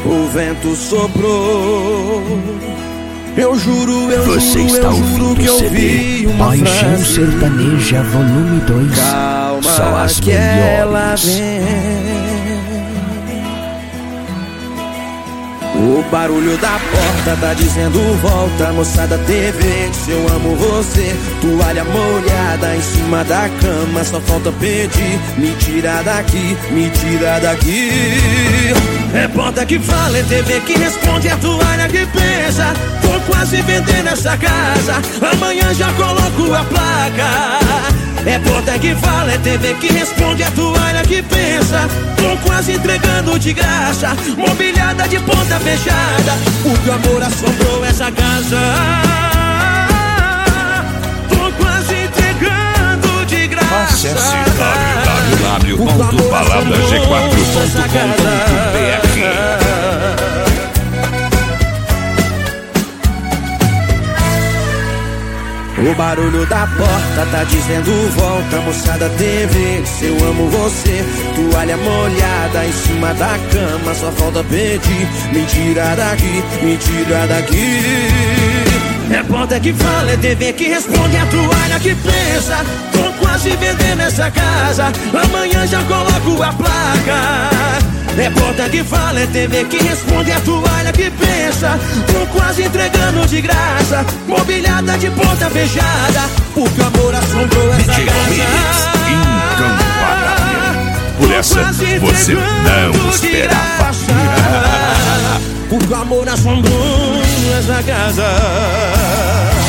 o vento soprou. Eu juro, Você está eu juro ouvindo que o eu CD vi uma Paixão frase. Sertaneja Volume 2. Calma, Só as que ela melhores. vem. O barulho da porta tá dizendo volta, moça da TV, se eu amo você. Toalha molhada em cima da cama, só falta pedir, me tira daqui, me tira daqui. É porta que fala, é TV que responde, é toalha que pensa. Tô quase vendendo essa casa, amanhã já coloco a placa. É porta que fala, é TV que responde, é toalha que pensa. Tô quase entregando de graça, mobiliada de porta fechada. O teu amor assombrou essa casa. Tô quase entregando de graça. Acesse www.baladag4.com.br. O barulho da porta tá dizendo volta, moça da TV, se eu amo você. Toalha molhada em cima da cama, só falta pedir, me tira daqui, me tira daqui. É porta que fala, é TV que responde, é toalha que pensa. Tô quase vendendo essa casa, amanhã já coloco a placa. É porta que fala, é TV que responde, é toalha que pensa. Tô quase entregando de graça, mobiliada de porta fechada. Porque o amor assombrou essa DJ casa. Por essa você não esperava. Porque o amor assombrou essa casa.